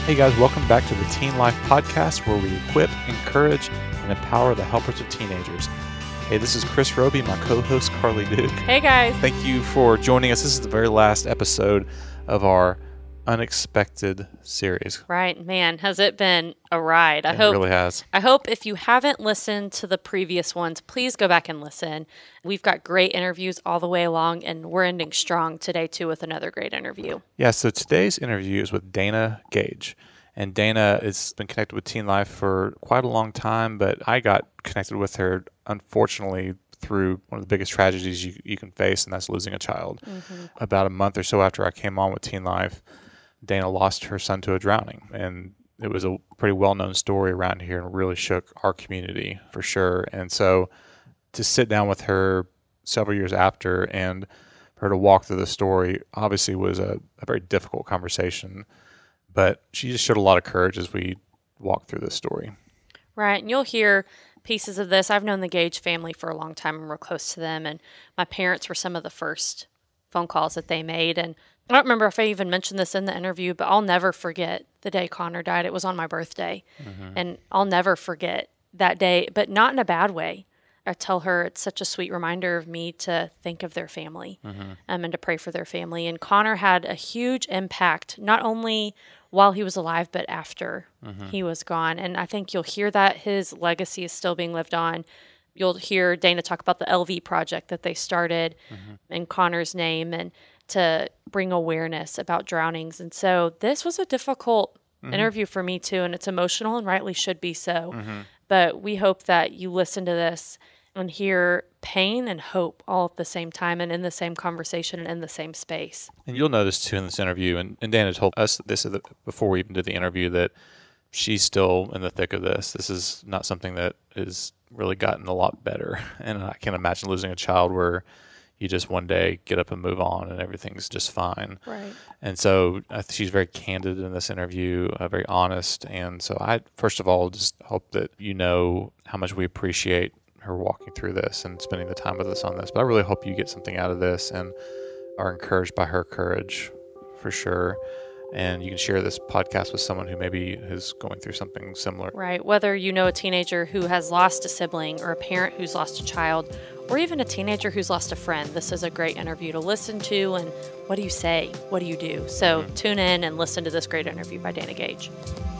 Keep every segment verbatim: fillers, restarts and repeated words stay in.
Hey guys, welcome back to the Teen Life Podcast, where we equip, encourage, and empower the helpers of teenagers. Hey, this is Chris Roby, my co-host Carly Duke. Hey guys. Thank you for joining us. This is the very last episode of our Unexpected series. Right, man, has it been a ride? I It hope really has. I hope if you haven't listened to the previous ones, please go back and listen. We've got great interviews all the way along, and we're ending strong today too with another great interview. Yeah, so today's interview is with Dana Gage. And Dana has been connected with Teen Life for quite a long time, but I got connected with her, unfortunately, through one of the biggest tragedies you, you can face, and that's losing a child. Mm-hmm. About a month or so after I came on with Teen Life, Dana lost her son to a drowning. And it was a pretty well-known story around here and really shook our community for sure. And so to sit down with her several years after and for her to walk through the story obviously was a, a very difficult conversation. But she just showed a lot of courage as we walked through this story. Right. And you'll hear pieces of this. I've known the Gage family for a long time, and we're close to them. And my parents were some of the first phone calls that they made. And I don't remember if I even mentioned this in the interview, but I'll never forget the day Connor died. It was on my birthday. Mm-hmm. And I'll never forget that day, but not in a bad way. I tell her it's such a sweet reminder of me to think of their family mm-hmm. um, and to pray for their family. And Connor had a huge impact, not only while he was alive, but after mm-hmm. he was gone. And I think you'll hear that his legacy is still being lived on. You'll hear Dana talk about the L V project that they started mm-hmm. in Connor's name and to bring awareness about drownings. And so this was a difficult mm-hmm. interview for me too, and it's emotional and rightly should be so. Mm-hmm. But we hope that you listen to this and hear pain and hope all at the same time and in the same conversation and in the same space. And you'll notice too in this interview, and, and Dana told us this before we even did the interview, that she's still in the thick of this. This is not something that has really gotten a lot better. And I can't imagine losing a child where you just one day get up and move on and everything's just fine. Right. And so I think she's very candid in this interview, uh, very honest. And so I, first of all, just hope that you know how much we appreciate her walking through this and spending the time with us on this. But I really hope you get something out of this and are encouraged by her courage for sure. And you can share this podcast with someone who maybe is going through something similar. Right. Whether you know a teenager who has lost a sibling or a parent who's lost a child, or even a teenager who's lost a friend, this is a great interview to listen to. And what do you say? What do you do? So mm-hmm. tune in and listen to this great interview by Dana Gage.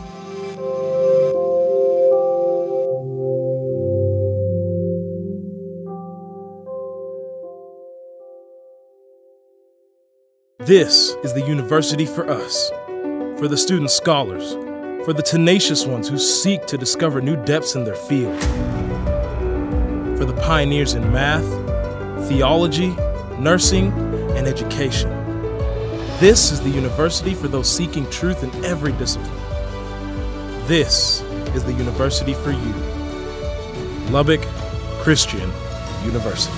This is the university for us, for the student scholars, for the tenacious ones who seek to discover new depths in their field, for the pioneers in math, theology, nursing, and education. This is the university for those seeking truth in every discipline. This is the university for you, Lubbock Christian University.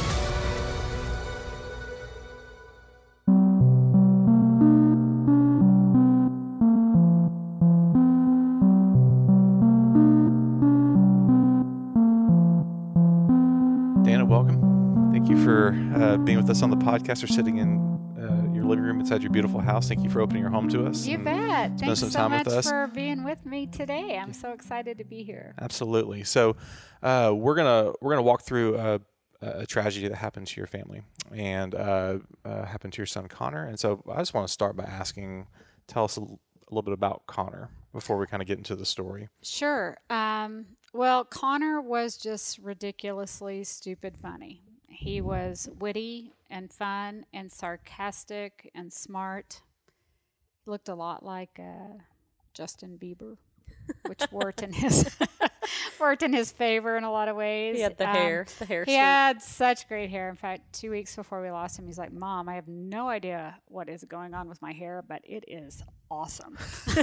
Being with us on the podcast or sitting in uh, your living room inside your beautiful house. Thank you for opening your home to us. You bet. Thanks some so time much with us. for being with me today. I'm so excited to be here. Absolutely. So uh, we're gonna we're gonna walk through a, a tragedy that happened to your family and uh, uh, happened to your son Connor. And so I just want to start by asking, tell us a, l- a little bit about Connor before we kind of get into the story. Sure. Um, well, Connor was just ridiculously stupid funny. He was witty and fun and sarcastic and smart. He looked a lot like uh, Justin Bieber, which worked in his worked in his favor in a lot of ways. He had the um, hair, the hair. He streak. had such great hair. In fact, two weeks before we lost him, he's like, "Mom, I have no idea what is going on with my hair, but it is awesome."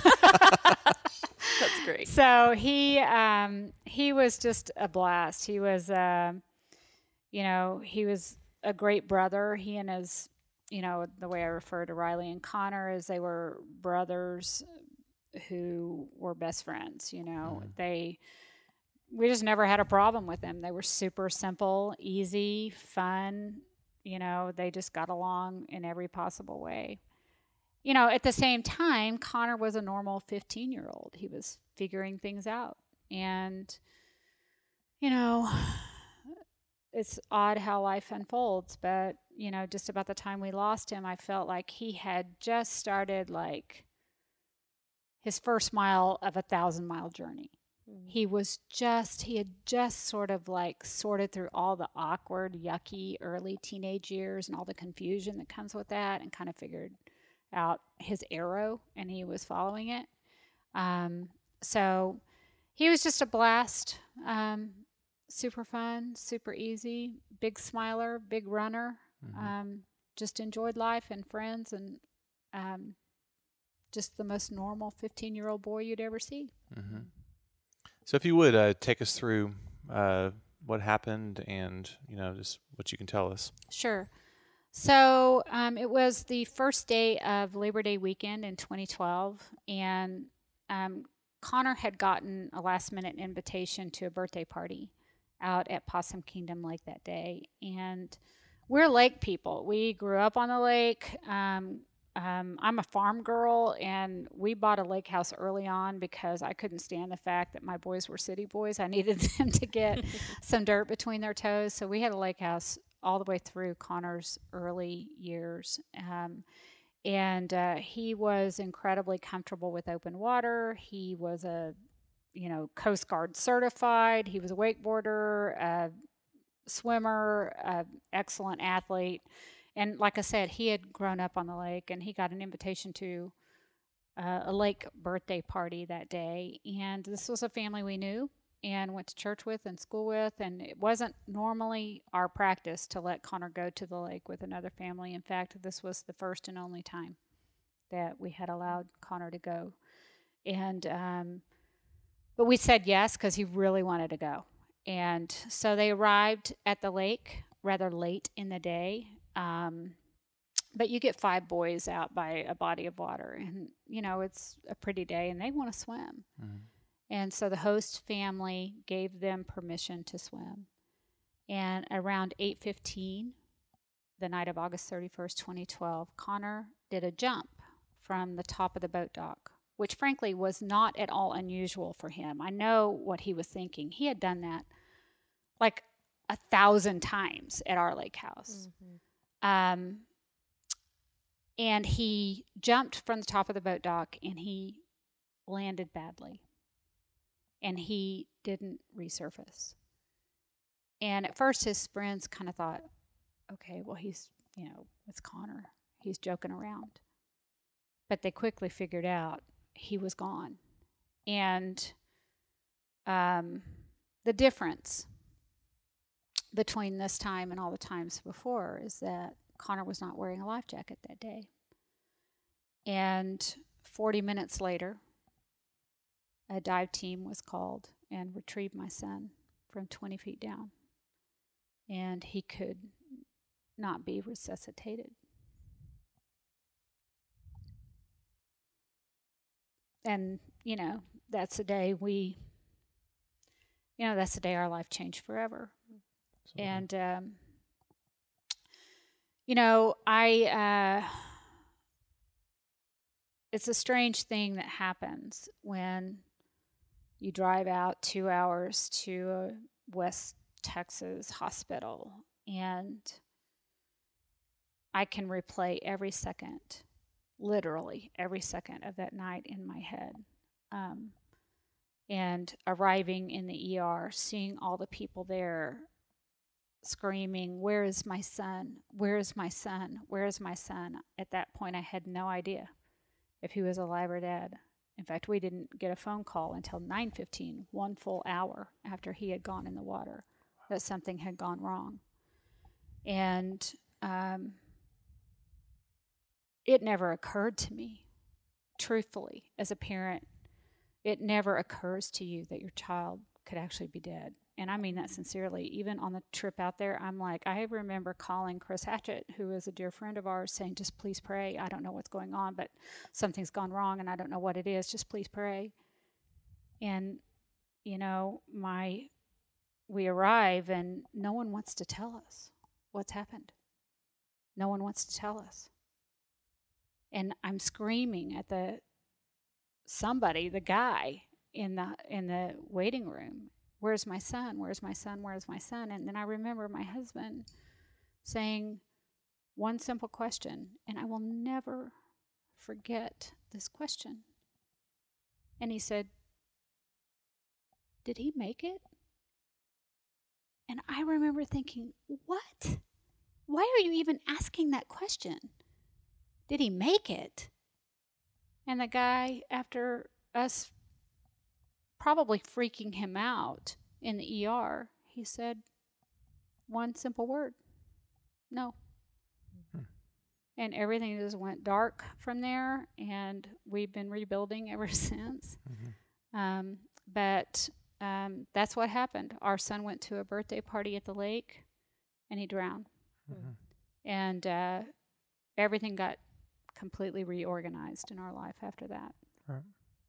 That's great. So he um, he was just a blast. He was. Uh, You know, he was a great brother. He and his, you know, the way I refer to Riley and Connor is they were brothers who were best friends, you know. Mm. They, we just never had a problem with them. They were super simple, easy, fun. You know, they just got along in every possible way. you know, at the same time, Connor was a normal fifteen-year-old. He was figuring things out. And, you know, it's odd how life unfolds, but, you know, just about the time we lost him, I felt like he had just started, like, his first mile of a thousand-mile journey. Mm-hmm. He was just, he had just sort of, like, sorted through all the awkward, yucky early teenage years and all the confusion that comes with that and kind of figured out his arrow, and he was following it. Um, so he was just a blast. Um, super fun, super easy, big smiler, big runner. Mm-hmm. Um, just enjoyed life and friends, and um, just the most normal fifteen-year-old boy you'd ever see. Mm-hmm. So if you would uh, take us through uh, what happened and, you know, just what you can tell us. Sure. So um, it was the first day of Labor Day weekend in twenty twelve, and um, Connor had gotten a last-minute invitation to a birthday party out at Possum Kingdom Lake that day. And we're lake people. We grew up on the lake. Um, um, I'm a farm girl, and we bought a lake house early on because I couldn't stand the fact that my boys were city boys. I needed them to get some dirt between their toes. So we had a lake house all the way through Connor's early years. Um, and uh, he was incredibly comfortable with open water. He was a, you know, Coast Guard certified. He was a wakeboarder, a swimmer, a excellent athlete. And like I said, he had grown up on the lake, and he got an invitation to uh, a lake birthday party that day. And this was a family we knew and went to church with and school with, and it wasn't normally our practice to let Connor go to the lake with another family. In fact, this was the first and only time that we had allowed Connor to go. And um, but we said yes because he really wanted to go. And so they arrived at the lake rather late in the day. Um, but you get five boys out by a body of water, and, you know, it's a pretty day, and they want to swim. Mm-hmm. And so the host family gave them permission to swim. And around eight fifteen, the night of August thirty-first, twenty twelve, Connor did a jump from the top of the boat dock, which frankly was not at all unusual for him. I know what he was thinking. He had done that like a thousand times at our lake house. Mm-hmm. Um, and he jumped from the top of the boat dock, and he landed badly. And he didn't resurface. And at first his friends kind of thought, okay, well, he's, you know, it's Connor. He's joking around. But they quickly figured out he was gone. And um, the difference between this time and all the times before is that Connor was not wearing a life jacket that day. And forty minutes later, a dive team was called and retrieved my son from twenty feet down. And he could not be resuscitated. And, you know, that's the day we, you know, that's the day our life changed forever. Absolutely. And, um, you know, I, uh, it's a strange thing that happens when you drive out two hours to a West Texas hospital, and I can replay every second, literally every second of that night in my head. Um, and arriving in the E R, seeing all the people there screaming, "Where is my son? Where is my son? Where is my son?" At that point, I had no idea if he was alive or dead. In fact, we didn't get a phone call until nine fifteen, one full hour after he had gone in the water, that something had gone wrong. And um, it never occurred to me, truthfully, as a parent, it never occurs to you that your child could actually be dead. And I mean that sincerely. Even on the trip out there, I'm like, I remember calling Chris Hatchett, who is a dear friend of ours, saying, just please pray. I don't know what's going on, but something's gone wrong, and I don't know what it is. Just please pray. And, you know, my we arrive, and no one wants to tell us what's happened. No one wants to tell us. And I'm screaming at the somebody, the guy in the in the waiting room, where's my son? Where's my son? Where's my son? And then I remember my husband saying one simple question, and I will never forget this question. And he said, "Did he make it?" And I remember thinking, what? Why are you even asking that question? Did he make it? And the guy, after us probably freaking him out in the E R, he said one simple word, no. Mm-hmm. And everything just went dark from there, and we've been rebuilding ever since. Mm-hmm. Um, but um, that's what happened. Our son went to a birthday party at the lake, and he drowned. Mm-hmm. And uh, everything got completely reorganized in our life after that. Right.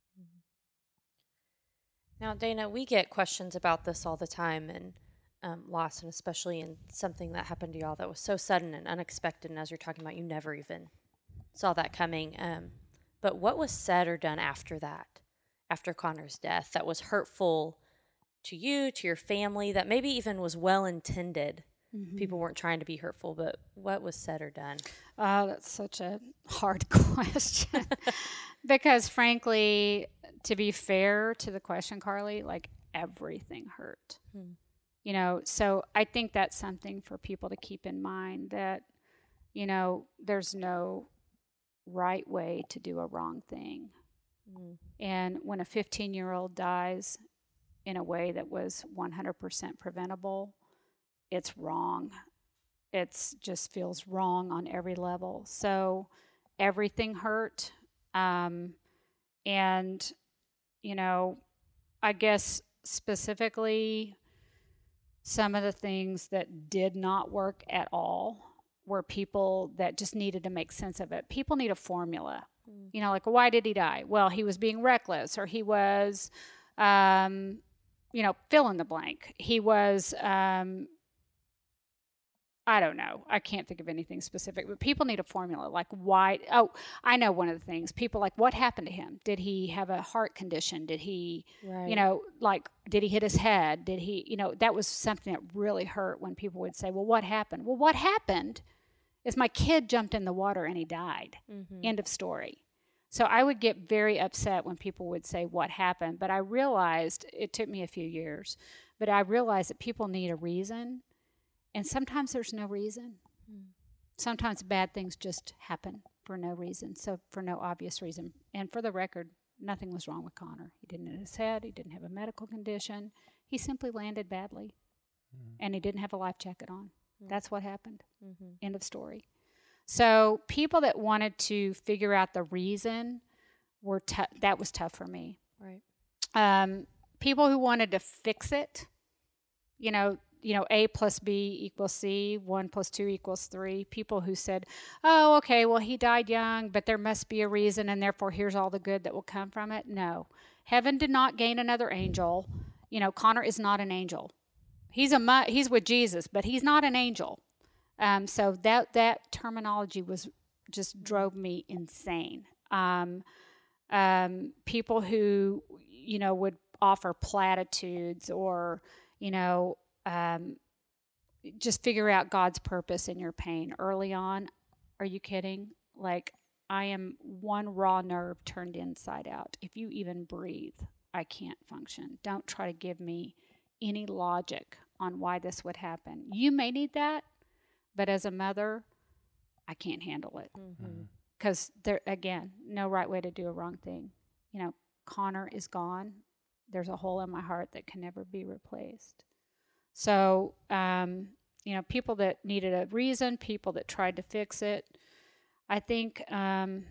Now, Dana, we get questions about this all the time, and um, loss, and especially in something that happened to y'all that was so sudden and unexpected. And as you're talking about, you never even saw that coming. Um, but what was said or done after that, after Connor's death, that was hurtful to you, to your family, that maybe even was well intended? Mm-hmm. People weren't trying to be hurtful, but what was said or done? Oh, that's such a hard question. Because frankly, to be fair to the question, Carly, like everything hurt. Hmm. You know, so I think that's something for people to keep in mind, that, you know, there's no right way to do a wrong thing. Hmm. And when a fifteen-year-old dies in a way that was one hundred percent preventable, it's wrong. It's just feels wrong on every level. So everything hurt. Um, and, you know, I guess specifically some of the things that did not work at all were people that just needed to make sense of it. People need a formula. Mm. You know, like, why did he die? Well, he was being reckless, or he was, um, you know, fill in the blank. He was... Um, I don't know. I can't think of anything specific, but people need a formula. Like, why? Oh, I know one of the things. People like, what happened to him? Did he have a heart condition? Did he, right. you know, like, did he hit his head? Did he, you know, that was something that really hurt when people would say, well, what happened? Well, what happened is my kid jumped in the water and he died. Mm-hmm. End of story. So I would get very upset when people would say, what happened? But I realized, it took me a few years, but I realized that people need a reason. And sometimes there's no reason. Mm. Sometimes bad things just happen for no reason, so for no obvious reason. And for the record, nothing was wrong with Connor. He didn't hit his head. He didn't have a medical condition. He simply landed badly, mm. and he didn't have a life jacket on. Mm. That's what happened. Mm-hmm. End of story. So people that wanted to figure out the reason, were t- that was tough for me. Right. Um, people who wanted to fix it, you know, you know, A plus B equals C, one plus two equals three. People who said, oh, okay, well, he died young, but there must be a reason, and therefore here's all the good that will come from it. No. Heaven did not gain another angel. You know, Connor is not an angel. He's a mu- he's with Jesus, but he's not an angel. Um, so that that terminology was just drove me insane. Um, um, people who, you know, would offer platitudes or, you know, Um, just figure out God's purpose in your pain early on. Are you kidding? Like, I am one raw nerve turned inside out. If you even breathe, I can't function. Don't try to give me any logic on why this would happen. You may need that, but as a mother, I can't handle it. Because mm-hmm. there, again, no right way to do a wrong thing. You know, Connor is gone. There's a hole in my heart that can never be replaced. So, um, you know, people that needed a reason, people that tried to fix it. I think, um,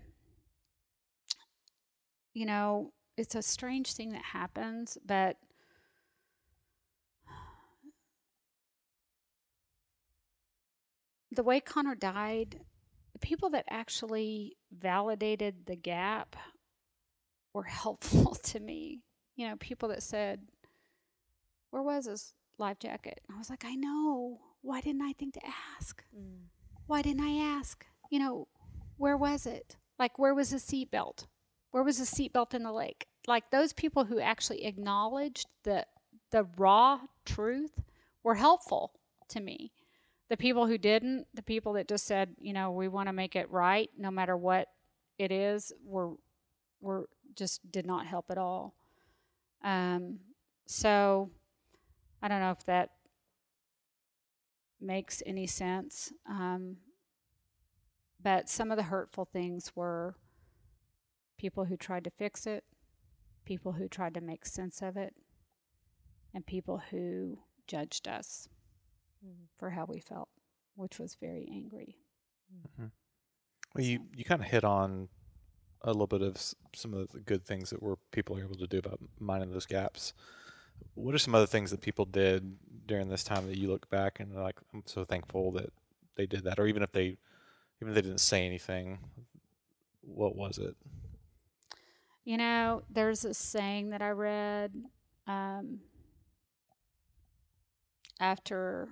you know, it's a strange thing that happens, but the way Connor died, the people that actually validated the gap were helpful to me. You know, people that said, where was his life jacket? I was like, I know. Why didn't I think to ask? Mm. Why didn't I ask? You know, where was it? Like, where was the seatbelt? Where was the seatbelt in the lake? Like, those people who actually acknowledged the the raw truth were helpful to me. The people who didn't, the people that just said, you know, we want to make it right no matter what it is, were were just did not help at all. Um, so I don't know if that makes any sense. Um, but some of the hurtful things were people who tried to fix it, people who tried to make sense of it, and people who judged us mm-hmm. for how we felt, which was very angry. Mm-hmm. Well, you, you kind of hit on a little bit of some of the good things that were people are able to do about minding those gaps. What are some other things that people did during this time that you look back and are like, I'm so thankful that they did that? Or even if they, even if they didn't say anything, what was it? You know, there's a saying that I read um, after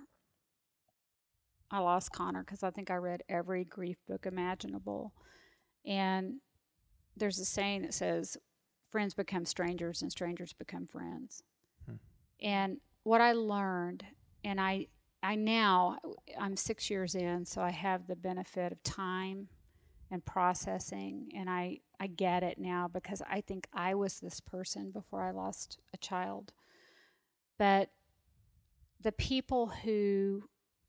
I lost Connor, because I think I read every grief book imaginable. And there's a saying that says, friends become strangers and strangers become friends. Hmm. And what I learned, and I, I now, I'm six years in, so I have the benefit of time and processing, and I, I get it now because I think I was this person before I lost a child. But the people who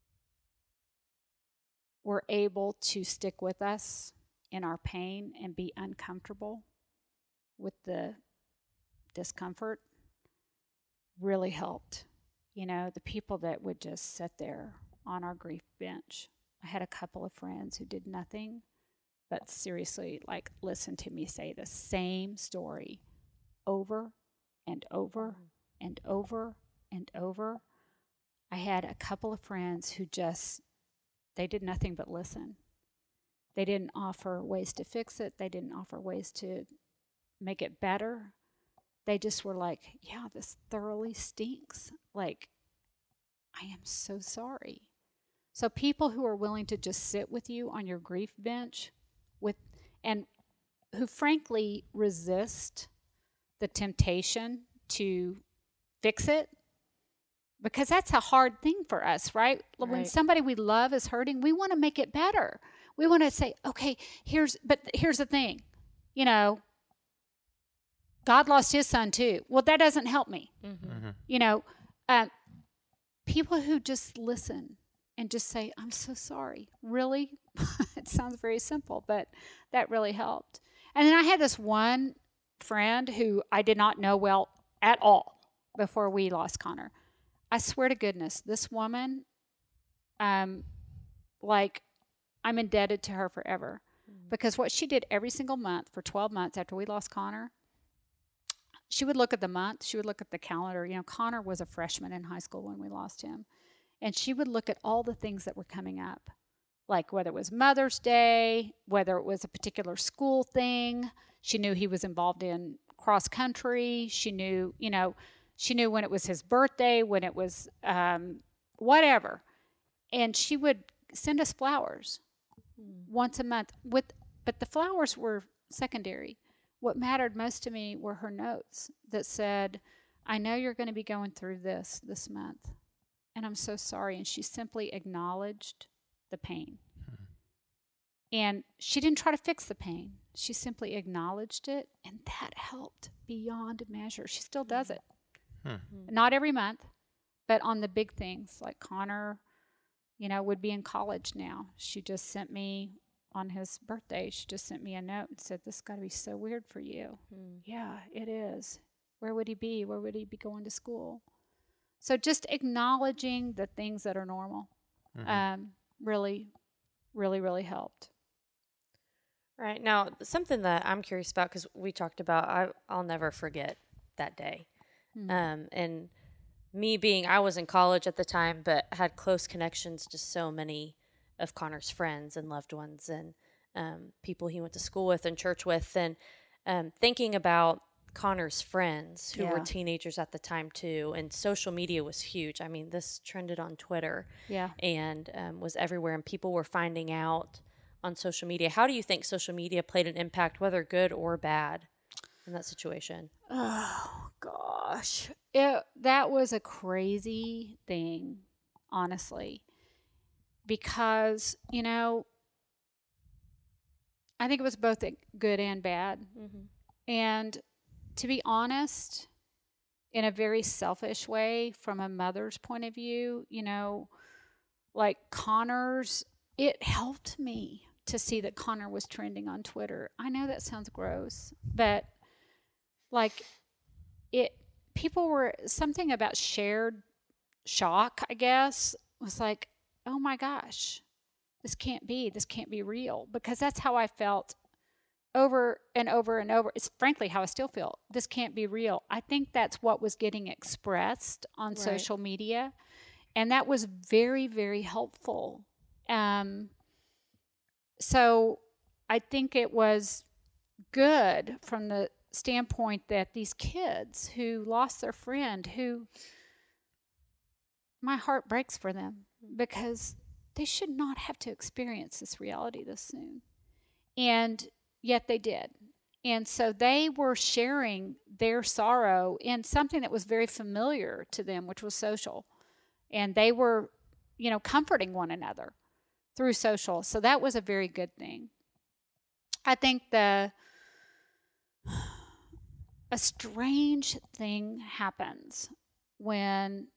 were able to stick with us in our pain and be uncomfortable with the discomfort really helped. You know, the people that would just sit there on our grief bench. I had a couple of friends who did nothing but seriously, like, listen to me say the same story over and over and over and over. I had a couple of friends who just, they did nothing but listen. They didn't offer ways to fix it. They didn't offer ways to make it better. They just were like, yeah, this thoroughly stinks. Like, I am so sorry. So people who are willing to just sit with you on your grief bench with, and who frankly resist the temptation to fix it, because that's a hard thing for us, right? right? When somebody we love is hurting, we want to make it better. We want to say, okay, here's, but here's the thing, you know, God lost his son too. Well, that doesn't help me. Mm-hmm. Mm-hmm. You know, uh, people who just listen and just say, I'm so sorry. Really? It sounds very simple, but that really helped. And then I had this one friend who I did not know well at all before we lost Connor. I swear to goodness, this woman, um, like, I'm indebted to her forever. Mm-hmm. Because what she did every single month for twelve months after we lost Connor, she would look at the month, she would look at the calendar. You know, Connor was a freshman in high school when we lost him. And she would look at all the things that were coming up, like whether it was Mother's Day, whether it was a particular school thing. She knew he was involved in cross country. She knew, you know, she knew when it was his birthday, when it was um, whatever. And she would send us flowers mm. once a month. With, but the flowers were secondary. What mattered most to me were her notes that said, I know you're going to be going through this this month, and I'm so sorry. And she simply acknowledged the pain. Hmm. And she didn't try to fix the pain. She simply acknowledged it, and that helped beyond measure. She still does it. Hmm. Not every month, but on the big things, like Connor, you know, would be in college now. She just sent me, on his birthday, she just sent me a note and said, this has got to be so weird for you. Hmm. Yeah, it is. Where would he be? Where would he be going to school? So just acknowledging the things that are normal mm-hmm. um, really, really, really helped. Right. Now, something that I'm curious about, because we talked about, I, I'll never forget that day. Mm-hmm. Um, and me being, I was in college at the time, but had close connections to so many of Connor's friends and loved ones and um, people he went to school with and church with. And um, thinking about Connor's friends who yeah. were teenagers at the time too, and social media was huge. I mean, this trended on Twitter yeah. and um, was everywhere, and people were finding out on social media. How do you think social media played an impact, whether good or bad, in that situation? Oh, gosh. It, that was a crazy thing, honestly, because, you know, I think it was both good and bad. Mm-hmm. And to be honest, in a very selfish way, from a mother's point of view, you know, like Connor's, it helped me to see that Connor was trending on Twitter. I know that sounds gross, but like it, people were, something about shared shock, I guess, was like, oh my gosh, this can't be, this can't be real, because that's how I felt over and over and over. It's frankly how I still feel. This can't be real. I think that's what was getting expressed on right. social media, and that was very, very helpful. Um, so I think it was good from the standpoint that these kids who lost their friend, who my heart breaks for them, because they should not have to experience this reality this soon. And yet they did. And so they were sharing their sorrow in something that was very familiar to them, which was social. And they were, you know, comforting one another through social. So that was a very good thing. I think the a strange thing happens when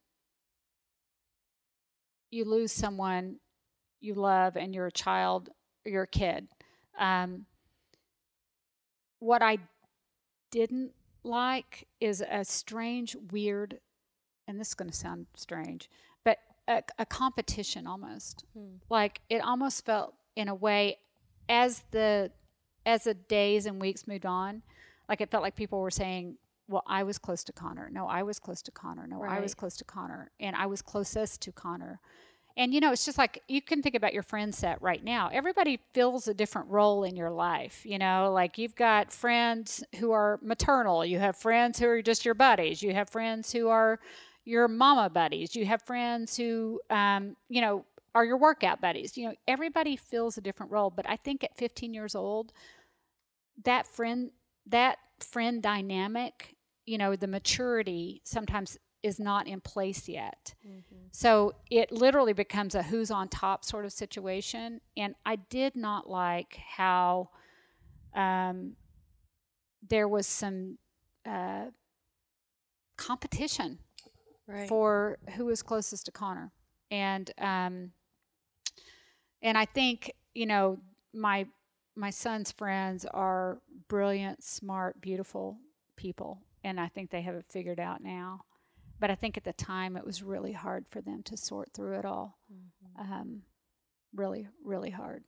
you lose someone you love and you're a child, or you're a kid. Um, what I didn't like is a strange, weird, and this is going to sound strange, but a, a competition almost. Hmm. Like it almost felt in a way as the as the days and weeks moved on, like it felt like people were saying, well, I was close to Connor. No, I was close to Connor. No, right. I was close to Connor. And I was closest to Connor. And, you know, it's just like you can think about your friend set right now. Everybody fills a different role in your life. You know, like you've got friends who are maternal. You have friends who are just your buddies. You have friends who are your mama buddies. You have friends who, um, you know, are your workout buddies. You know, everybody fills a different role. But I think at fifteen years old, that friend, that friend dynamic, you know, the maturity sometimes is not in place yet. Mm-hmm. So it literally becomes a who's on top sort of situation. And I did not like how um, there was some uh, competition right. for who was closest to Connor. And um, and I think, you know, my my son's friends are brilliant, smart, beautiful people. And I think they have it figured out now. But I think at the time it was really hard for them to sort through it all. Mm-hmm. Um, really, really hard.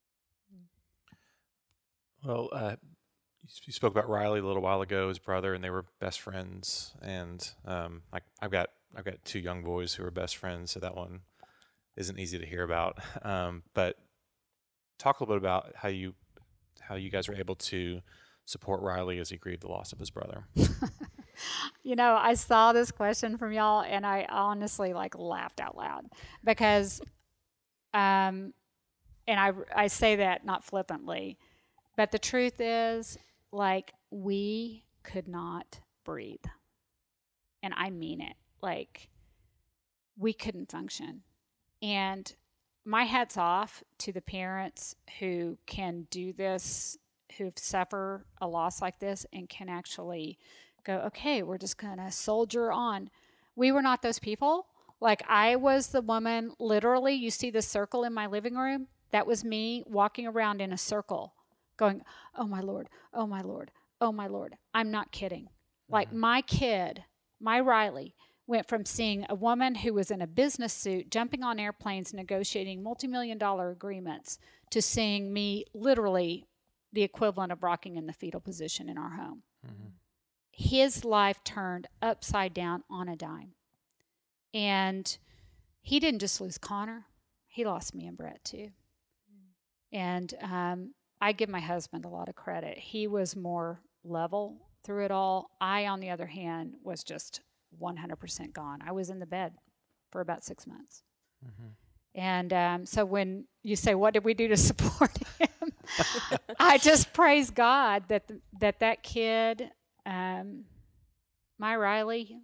Well, uh, you spoke about Riley a little while ago, his brother, and they were best friends. And um, I, I've got I've got two young boys who are best friends, so that one isn't easy to hear about. Um, but talk a little bit about how you how you guys were able to support Riley as he grieved the loss of his brother. You know, I saw this question from y'all, and I honestly like laughed out loud because, um, and I I say that not flippantly, but the truth is, like, we could not breathe, and I mean it. Like, we couldn't function, and my hat's off to the parents who can do this, who suffer a loss like this, and can actually go, okay, we're just going to soldier on. We were not those people. Like, I was the woman, literally, you see the circle in my living room? That was me walking around in a circle going, oh, my Lord, oh, my Lord, oh, my Lord. I'm not kidding. Mm-hmm. Like, my kid, my Riley, went from seeing a woman who was in a business suit, jumping on airplanes, negotiating multi-million dollar agreements, to seeing me literally the equivalent of rocking in the fetal position in our home. Mm-hmm. His life turned upside down on a dime. And he didn't just lose Connor. He lost me and Brett too. Mm. And um, I give my husband a lot of credit. He was more level through it all. I, on the other hand, was just one hundred percent gone. I was in the bed for about six months. Mm-hmm. And um, so when you say, what did we do to support him? I just praise God that the, that, that kid, um, my Riley,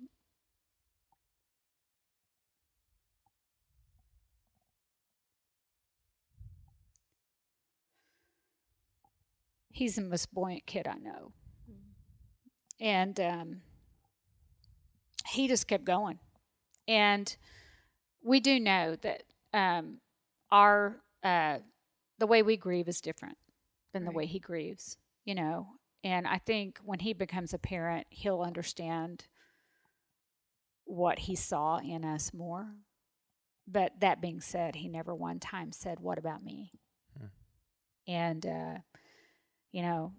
he's the most buoyant kid I know. And um, he just kept going. And we do know that um, our uh, the way we grieve is different than right. the way he grieves, you know. And I think when he becomes a parent, he'll understand what he saw in us more. But that being said, he never one time said, "What about me?" Hmm. And, uh, you know,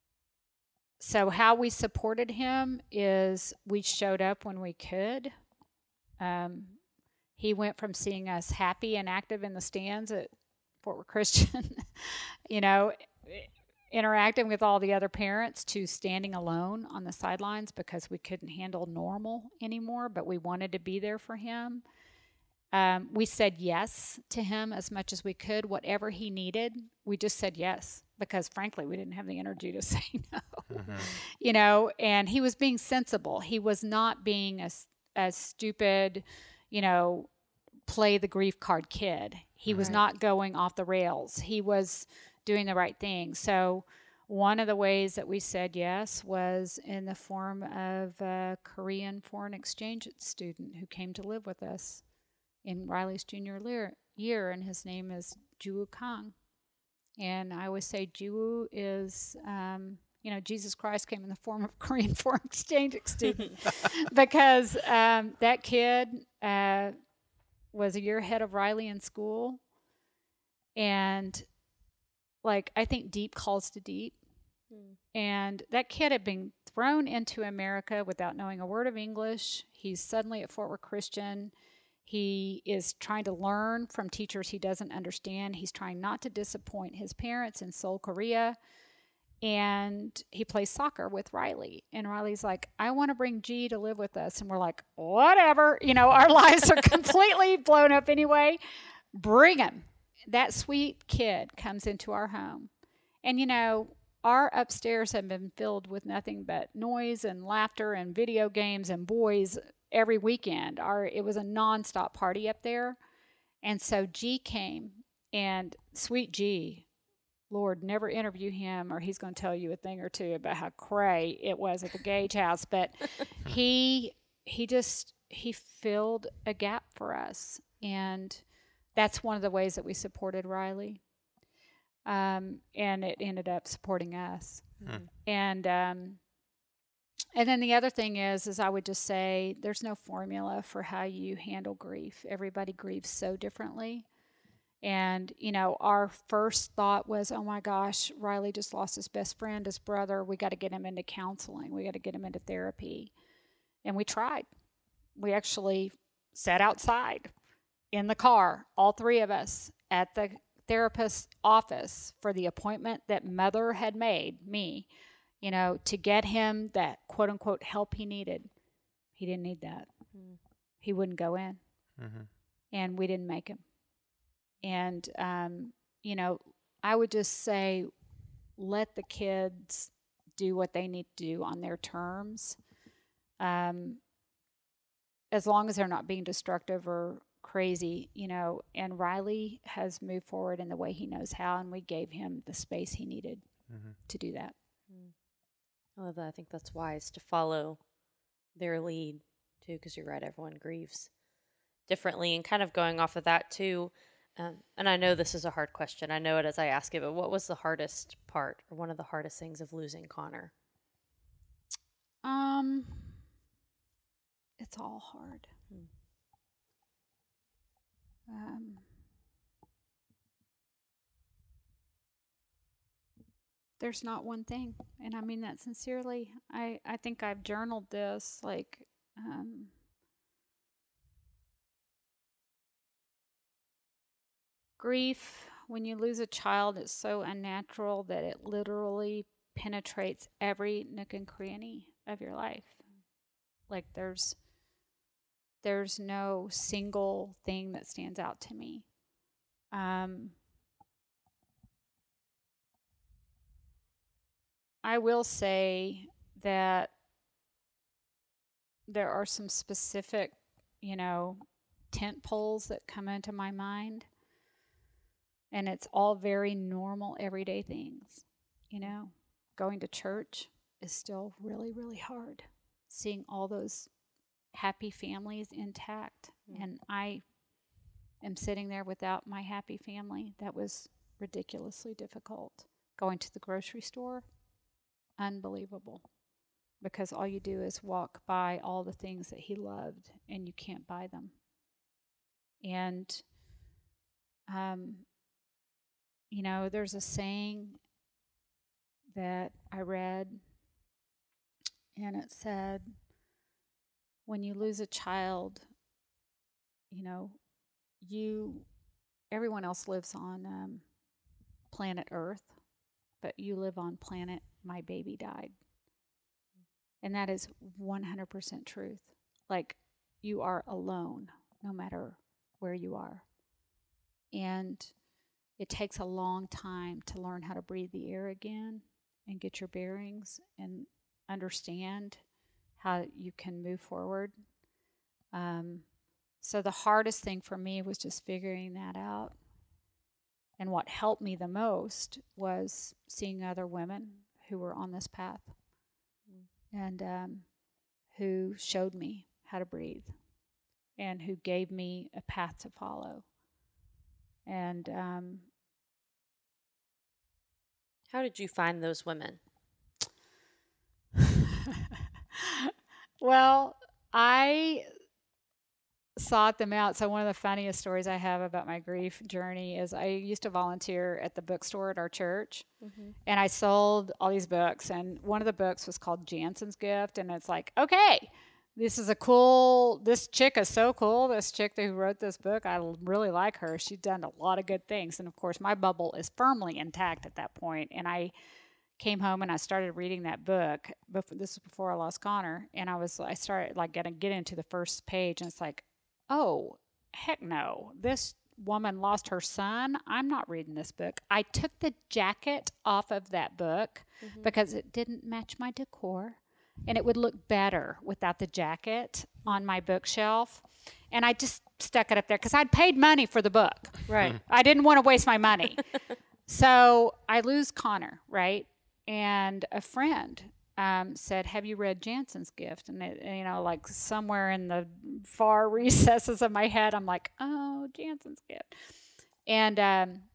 so how we supported him is we showed up when we could. Um, he went from seeing us happy and active in the stands at Fort Worth Christian, you know, interacting with all the other parents, to standing alone on the sidelines because we couldn't handle normal anymore, but we wanted to be there for him. Um, we said yes to him as much as we could. Whatever he needed, we just said yes because, frankly, we didn't have the energy to say no. Mm-hmm. You know, and he was being sensible. He was not being a, a stupid, you know, play the grief card kid. He was right. not going off the rails. He was doing the right thing. So one of the ways that we said yes was in the form of a Korean foreign exchange student who came to live with us in Riley's junior year, and his name is Ju Kang. And I always say Ju is, um, you know, Jesus Christ came in the form of a Korean foreign exchange student because um, that kid uh, was a year ahead of Riley in school. And, like, I think deep calls to deep. Mm. And that kid had been thrown into America without knowing a word of English. He's suddenly at Fort Worth Christian. He is trying to learn from teachers he doesn't understand. He's trying not to disappoint his parents in Seoul, Korea. And he plays soccer with Riley. And Riley's like, I want to bring G to live with us. And we're like, whatever. You know, our lives are completely blown up anyway. Bring him. That sweet kid comes into our home. And, you know, our upstairs have been filled with nothing but noise and laughter and video games and boys every weekend. Our it was a nonstop party up there. And so G came, and sweet G, Lord, never interview him or he's going to tell you a thing or two about how cray it was at the Gage house. But he he just, he filled a gap for us. And that's one of the ways that we supported Riley. Um, and it ended up supporting us. Hmm. And um And then the other thing is, is I would just say there's no formula for how you handle grief. Everybody grieves so differently. And, you know, our first thought was, oh my gosh, Riley just lost his best friend, his brother. We got to get him into counseling. We got to get him into therapy. And we tried. We actually sat outside in the car, all three of us, at the therapist's office for the appointment that mother had made, me, you know, to get him that quote unquote help he needed. He didn't need that. Mm-hmm. He wouldn't go in. Mm-hmm. And we didn't make him. And, um, you know, I would just say, let the kids do what they need to do on their terms. Um, as long as they're not being destructive or crazy, you know, and Riley has moved forward in the way he knows how, and we gave him the space he needed mm-hmm. to do that. Mm. I love that. I think that's wise to follow their lead too, because you're right, everyone grieves differently. And kind of going off of that too, um, and I know this is a hard question. I know it as I ask it, but what was the hardest part or one of the hardest things of losing Connor? Um, it's all hard. Hmm. Um, there's not one thing, and I mean that sincerely. I, I think I've journaled this, like, um, grief, when you lose a child, it's so unnatural that it literally penetrates every nook and cranny of your life. Like, there's there's no single thing that stands out to me. Um, I will say that there are some specific, you know, tent poles that come into my mind. And it's all very normal, everyday things. You know, going to church is still really, really hard. Seeing all those happy families intact. Mm. And I am sitting there without my happy family. That was ridiculously difficult. Going to the grocery store, unbelievable. Because all you do is walk by all the things that he loved and you can't buy them. And, um, you know, there's a saying that I read, and it said, when you lose a child, you know, you, everyone else lives on um, planet Earth, but you live on planet my baby died. And that is one hundred percent truth. Like, you are alone no matter where you are. And it takes a long time to learn how to breathe the air again and get your bearings and understand how you can move forward. Um, so the hardest thing for me was just figuring that out. And what helped me the most was seeing other women who were on this path. And um, who showed me how to breathe and who gave me a path to follow. And um, how did you find those women? Well, I sought them out. So one of the funniest stories I have about my grief journey is I used to volunteer at the bookstore at our church. Mm-hmm. And I sold all these books. And one of the books was called Jansen's Gift. And it's like, okay, this is a cool, this chick is so cool. This chick who wrote this book, I really like her. She's done a lot of good things. And of course, my bubble is firmly intact at that point. And I came home and I started reading that book. Before, this was before I lost Connor. And I was, I started like getting get into the first page. And it's like, oh, heck no. This woman lost her son. I'm not reading this book. I took the jacket off of that book mm-hmm. because it didn't match my decor. And it would look better without the jacket on my bookshelf. And I just stuck it up there because I'd paid money for the book. Right. I didn't want to waste my money. So I lose Connor, right? And a friend Um, said, have you read Jansen's Gift? And, it, you know, like somewhere in the far recesses of my head, I'm like, oh, Jansen's Gift. And um,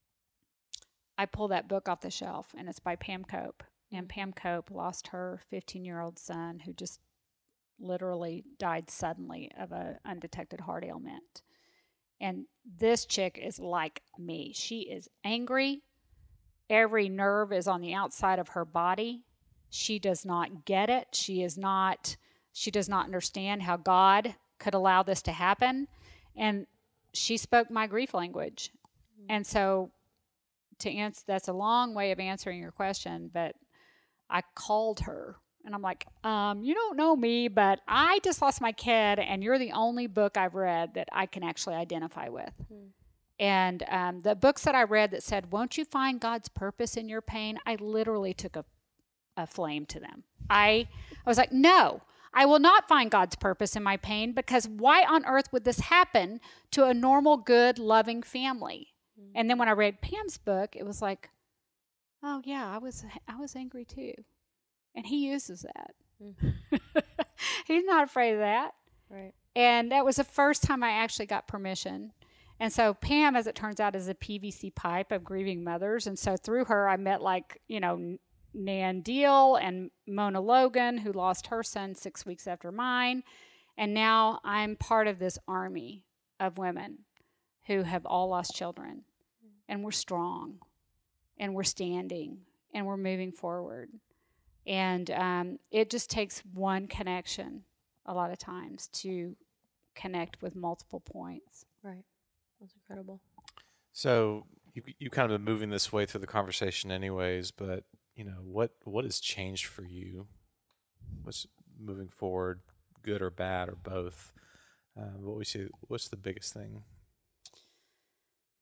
I pull that book off the shelf, and it's by Pam Cope. And Pam Cope lost her fifteen-year-old son who just literally died suddenly of an undetected heart ailment. And this chick is like me. She is angry. Every nerve is on the outside of her body. She does not get it. She is not, she does not understand how God could allow this to happen. And she spoke my grief language. Mm-hmm. And so to answer, that's a long way of answering your question, but I called her and I'm like, um, you don't know me, but I just lost my kid and you're the only book I've read that I can actually identify with. Mm-hmm. And um, the books that I read that said, won't you find God's purpose in your pain? I literally took a a flame to them. I, I was like, no, I will not find God's purpose in my pain because why on earth would this happen to a normal, good, loving family? Mm-hmm. And then when I read Pam's book, it was like, oh yeah, I was, I was angry too. And he uses that. Mm-hmm. He's not afraid of that. Right. And that was the first time I actually got permission. And so Pam, as it turns out, is a P V C pipe of grieving mothers. And so through her, I met like, you know, Nan Deal and Mona Logan, who lost her son six weeks after mine. And now I'm part of this army of women who have all lost children. And we're strong. And we're standing. And we're moving forward. And um, it just takes one connection a lot of times to connect with multiple points. Right. That's incredible. So you you kind of been moving this way through the conversation anyways, but you know, what, what has changed for you? What's moving forward, good or bad or both? Uh, what we see, what's the biggest thing?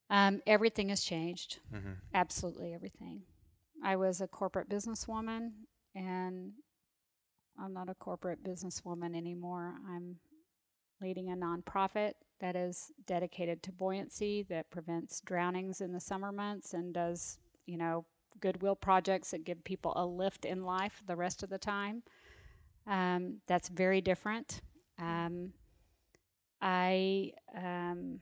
Um, everything has changed. Mm-hmm. Absolutely everything. I was a corporate businesswoman, and I'm not a corporate businesswoman anymore. I'm leading a nonprofit that is dedicated to buoyancy, that prevents drownings in the summer months and does, you know, goodwill projects that give people a lift in life the rest of the time. Um, that's very different. Um, I um,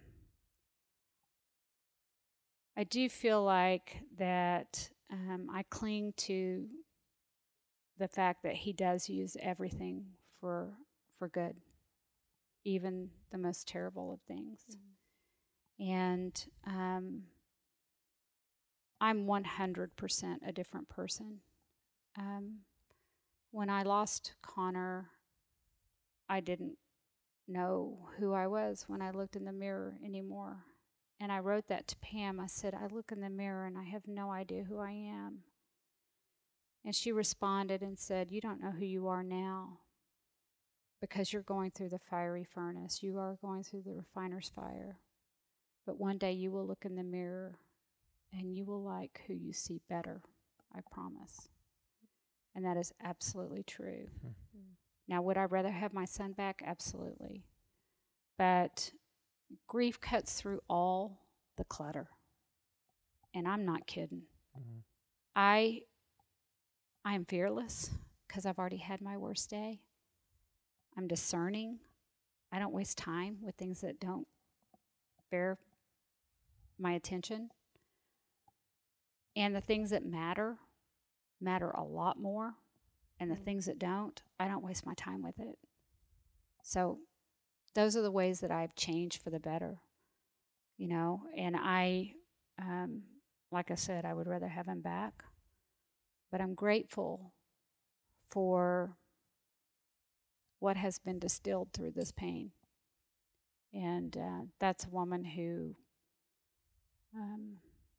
I do feel like that um, I cling to the fact that he does use everything for for good, even the most terrible of things. Mm-hmm. And um, I'm one hundred percent a different person. Um, when I lost Connor, I didn't know who I was when I looked in the mirror anymore. And I wrote that to Pam. I said, I look in the mirror and I have no idea who I am. And she responded and said, you don't know who you are now because you're going through the fiery furnace. You are going through the refiner's fire. But one day you will look in the mirror and you will like who you see better, I promise. And that is absolutely true. Mm-hmm. Now, would I rather have my son back? Absolutely. But grief cuts through all the clutter. And I'm not kidding. Mm-hmm. I I am fearless because I've already had my worst day. I'm discerning. I don't waste time with things that don't bear my attention. And the things that matter, matter a lot more. And the mm-hmm. things that don't, I don't waste my time with it. So those are the ways that I've changed for the better, you know. And I, um, like I said, I would rather have him back. But I'm grateful for what has been distilled through this pain. And uh, that's a woman who um,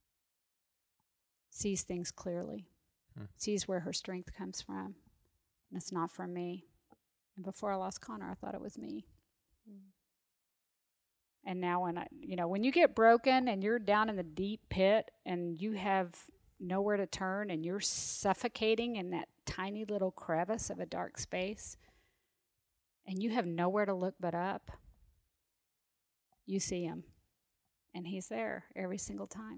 sees things clearly, hmm. sees where her strength comes from. And it's not from me. And before I lost Connor, I thought it was me. Hmm. And now when I, you know, when you get broken and you're down in the deep pit and you have nowhere to turn and you're suffocating in that tiny little crevice of a dark space and you have nowhere to look but up, you see him. And he's there every single time.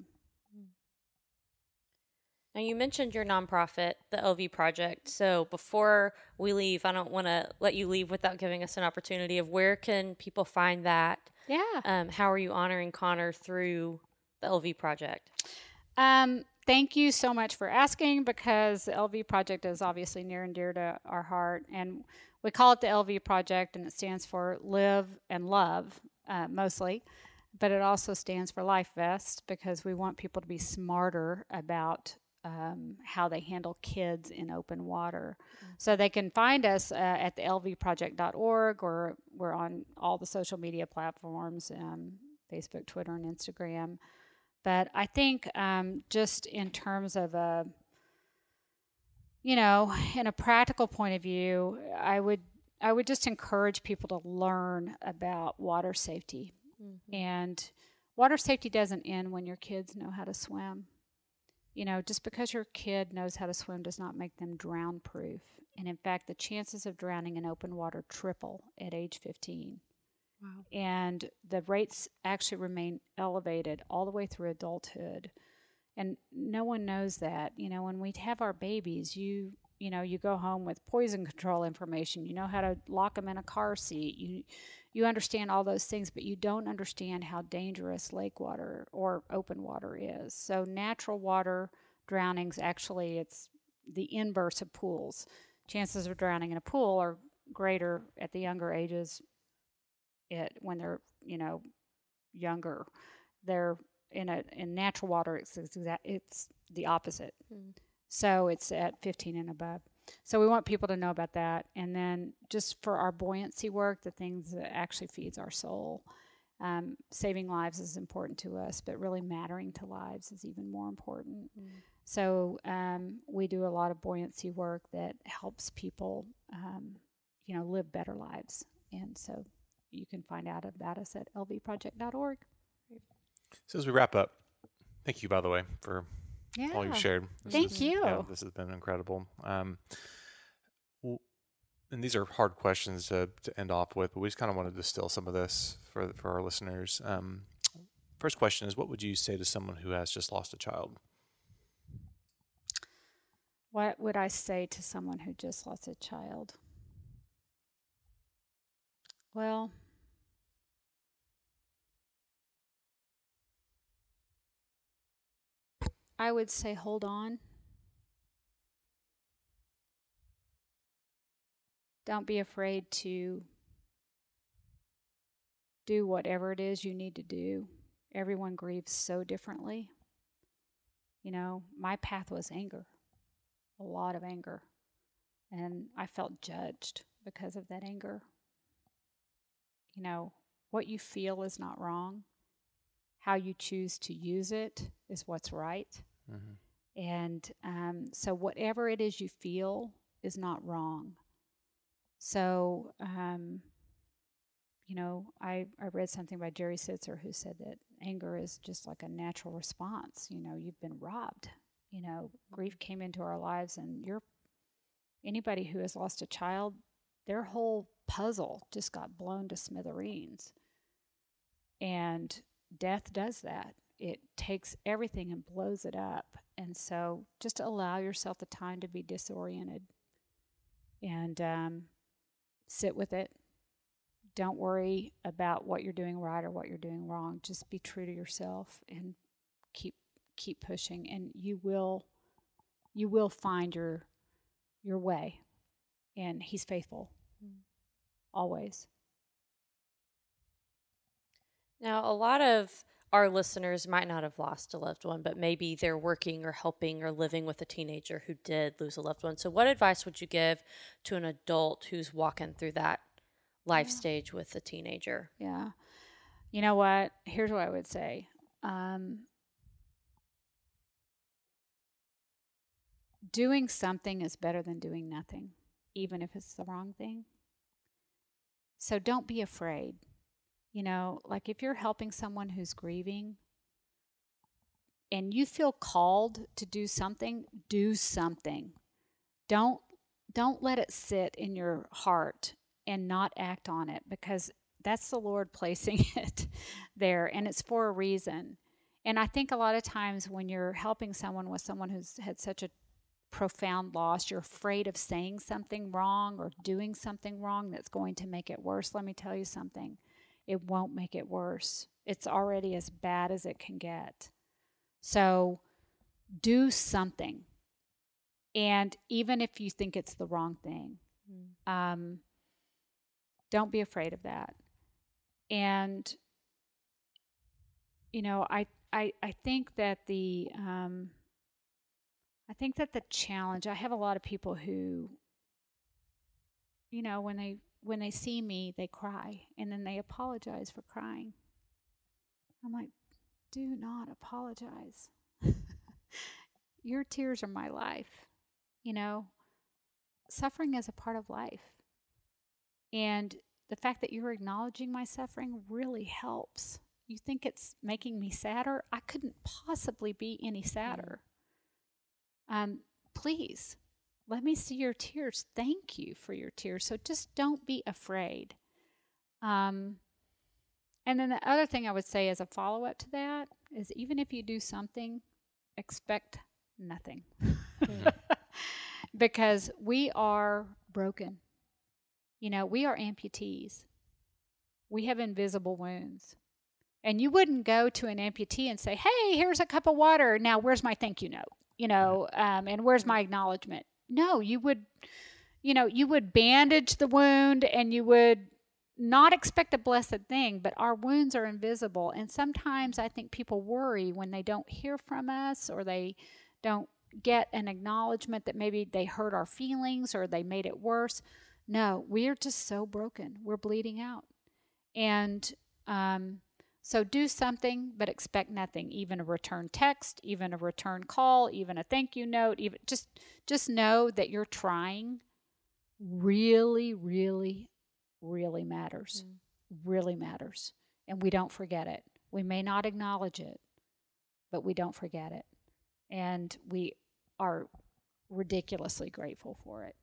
Now, you mentioned your nonprofit, the L V Project. So before we leave, I don't want to let you leave without giving us an opportunity of where can people find that? Yeah. Um, how are you honoring Connor through the L V Project? Um, thank you so much for asking, because the L V Project is obviously near and dear to our heart. And we call it the L V Project, and it stands for Live and Love, uh, mostly. But it also stands for Life Vest, because we want people to be smarter about um, how they handle kids in open water. Mm-hmm. So they can find us uh, at the L V project dot org, or we're on all the social media platforms, um, Facebook, Twitter, and Instagram. But I think um, just in terms of a, you know, in a practical point of view, I would I would just encourage people to learn about water safety. Mm-hmm. And water safety doesn't end when your kids know how to swim. You know, just because your kid knows how to swim does not make them drown proof. And in fact, the chances of drowning in open water triple at age fifteen. Wow. And the rates actually remain elevated all the way through adulthood. And no one knows that. You know, when we have our babies, you you know, you go home with poison control information. You know how to lock them in a car seat. You you understand all those things, but you don't understand how dangerous lake water or open water is. So natural water drownings, actually, it's the inverse of pools. Chances of drowning in a pool are greater at the younger ages. It when they're you know younger, they're in a in natural water. It's exact. It's the opposite. Mm. So it's at fifteen and above. So we want people to know about that. And then just for our buoyancy work, the things that actually feeds our soul. Um, saving lives is important to us, but really mattering to lives is even more important. Mm. So um, we do a lot of buoyancy work that helps people, um, you know, live better lives. And so you can find out about us at L V project dot org. So as we wrap up, thank you, by the way, for Yeah. all you've shared. This Thank is- you. Yeah, this has been incredible. Um, w- and these are hard questions to, to end off with, but we just kind of want to distill some of this for for our listeners. Um, first question is, what would you say to someone who has just lost a child? What would I say to someone who just lost a child? Well, I would say hold on. Don't be afraid to do whatever it is you need to do. Everyone grieves so differently. You know, my path was anger, a lot of anger. And I felt judged because of that anger. You know, what you feel is not wrong. How you choose to use it is what's right. Mm-hmm. And um, so whatever it is you feel is not wrong. So, um, you know, I, I read something by Jerry Sitzer who said that anger is just like a natural response. You know, you've been robbed. You know, grief came into our lives, and you're anybody who has lost a child, their whole puzzle just got blown to smithereens. And death does that. It takes everything and blows it up. And so just allow yourself the time to be disoriented and um, sit with it. Don't worry about what you're doing right or what you're doing wrong. Just be true to yourself and keep keep pushing, and you will you will find your your way. And he's faithful. Mm. Always. Now, a lot of our listeners might not have lost a loved one, but maybe they're working or helping or living with a teenager who did lose a loved one. So what advice would you give to an adult who's walking through that life yeah. stage with a teenager? Yeah. You know what? Here's what I would say. Um, doing something is better than doing nothing, even if it's the wrong thing. So don't be afraid. You know, like if you're helping someone who's grieving and you feel called to do something, do something. Don't don't let it sit in your heart and not act on it, because that's the Lord placing it there, and it's for a reason. And I think a lot of times when you're helping someone with someone who's had such a profound loss, you're afraid of saying something wrong or doing something wrong that's going to make it worse. Let me tell you something. It won't make it worse. It's already as bad as it can get. So do something. And even if you think it's the wrong thing, mm. um, don't be afraid of that. And, you know, I, I, I think that the, um, I think that the challenge, I have a lot of people who, you know, when they, when they see me, they cry, and then they apologize for crying. I'm like, do not apologize. Your tears are my life. You know, suffering is a part of life. And the fact that you're acknowledging my suffering really helps. You think it's making me sadder? I couldn't possibly be any sadder. Um, please. Let me see your tears. Thank you for your tears. So just don't be afraid. Um, and then the other thing I would say as a follow-up to that is, even if you do something, expect nothing. Because we are broken. You know, we are amputees. We have invisible wounds. And you wouldn't go to an amputee and say, hey, here's a cup of water. Now, where's my thank you note? You know, um, and where's my acknowledgement? No, you would, you know, you would bandage the wound, and you would not expect a blessed thing, but our wounds are invisible. And sometimes I think people worry when they don't hear from us, or they don't get an acknowledgement that maybe they hurt our feelings or they made it worse. No, we are just so broken. We're bleeding out. And um, so do something, but expect nothing, even a return text, even a return call, even a thank you note. Even just, just know that you're trying really, really, really matters. Mm. Really matters. And we don't forget it. We may not acknowledge it, but we don't forget it. And we are ridiculously grateful for it.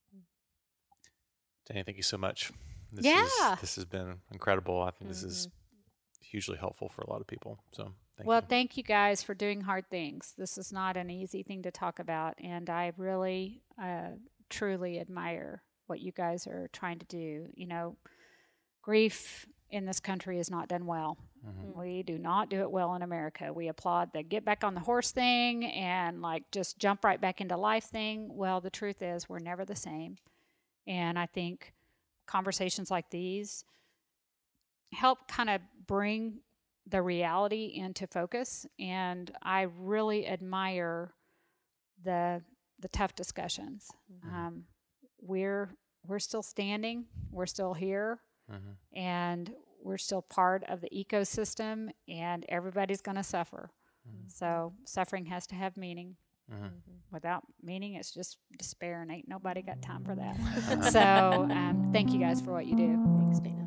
Danny, thank you so much. This Yeah. Is, this has been incredible. I think mm-hmm. this is hugely helpful for a lot of people. So thank well, you. thank you guys for doing hard things. This is not an easy thing to talk about. And I really, uh, truly admire what you guys are trying to do. You know, grief in this country is not done well. Mm-hmm. We do not do it well in America. We applaud the get back on the horse thing and like just jump right back into life thing. Well, the truth is we're never the same. And I think conversations like these help kind of bring the reality into focus. And I really admire the the tough discussions. Mm-hmm. Um, we're we're still standing. We're still here. Mm-hmm. And we're still part of the ecosystem, and everybody's going to suffer. Mm-hmm. So suffering has to have meaning. Mm-hmm. Without meaning, it's just despair, and ain't nobody got time for that. So um, thank you guys for what you do. Thanks, Bina.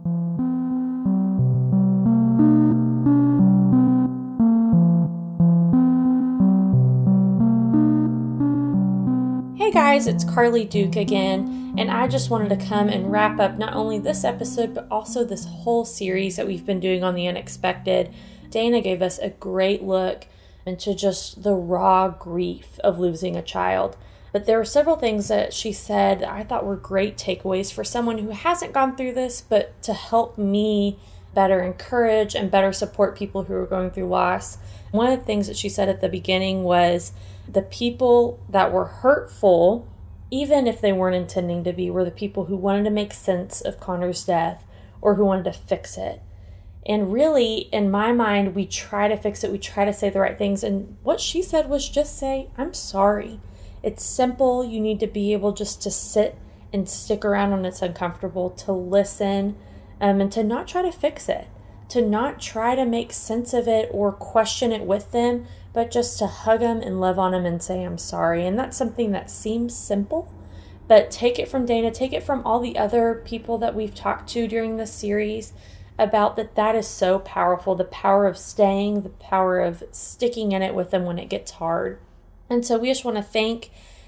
Hey guys, it's Carly Duke again, and I just wanted to come and wrap up not only this episode, but also this whole series that we've been doing on the unexpected. Dana gave us a great look into just the raw grief of losing a child. But there were several things that she said that I thought were great takeaways for someone who hasn't gone through this, but to help me better encourage and better support people who are going through loss. One of the things that she said at the beginning was the people that were hurtful, even if they weren't intending to be, were the people who wanted to make sense of Connor's death or who wanted to fix it. And really, in my mind, we try to fix it. We try to say the right things. And what she said was just say, I'm sorry. It's simple. You need to be able just to sit and stick around when it's uncomfortable, to listen, um, and to not try to fix it, to not try to make sense of it or question it with them, but just to hug them and love on them and say, I'm sorry. And that's something that seems simple, but take it from Dana, take it from all the other people that we've talked to during this series about that. That is so powerful, the power of staying, the power of sticking in it with them when it gets hard. And so we just want to thank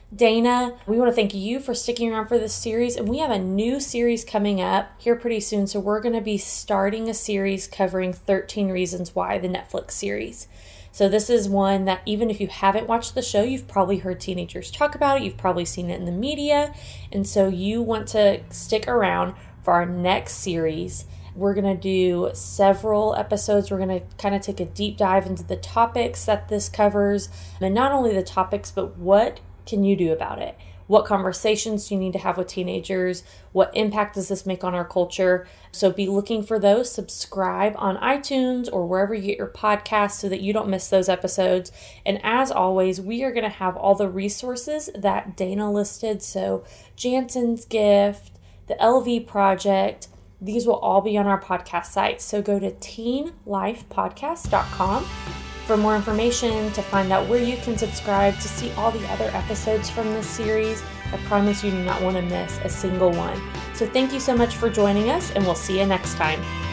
Dana. We want to thank you for sticking around for this series. And we have a new series coming up here pretty soon. So we're going to be starting a series covering thirteen Reasons Why, the Netflix series. So this is one that even if you haven't watched the show, you've probably heard teenagers talk about it. You've probably seen it in the media. And so you want to stick around for our next series. We're going to do several episodes. We're going to kind of take a deep dive into the topics that this covers. And not only the topics, but what can you do about it? What conversations do you need to have with teenagers? What impact does this make on our culture? So be looking for those. Subscribe on iTunes or wherever you get your podcasts so that you don't miss those episodes. And as always, we are going to have all the resources that Dana listed. So Jansen's Gift, the L V Project, these will all be on our podcast site. So go to teen life podcast dot com for more information, to find out where you can subscribe, to see all the other episodes from this series. I promise you do not want to miss a single one. So thank you so much for joining us, and we'll see you next time.